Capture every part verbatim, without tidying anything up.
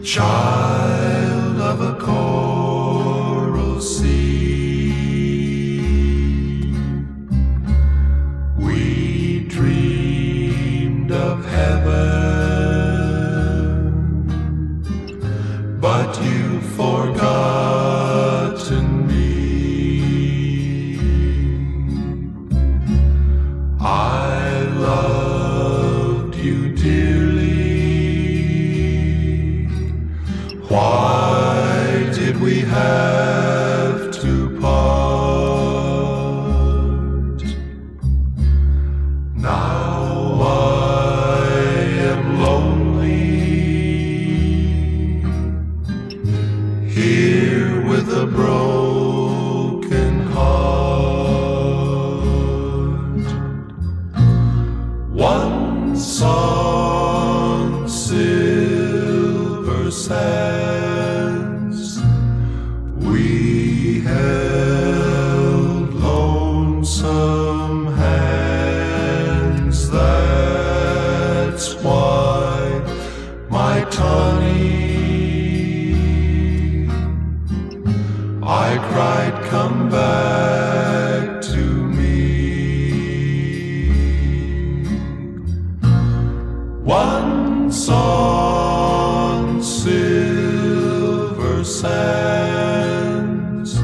child of a coral sea. We dreamed of heaven, but you've forgotten me. I loved you dearly. Why did we have to part? Now I am lonely, here with a broken heart. One song, silver sands, we held lonesome hands. That's why, my Tawny, I cried, come back to me. One song, silver sands,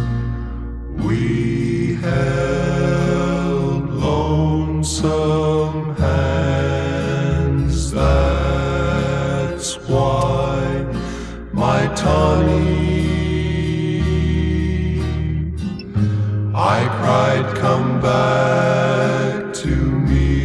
we held lonesome hands. That's why, my Tawny, I cried, come back to me.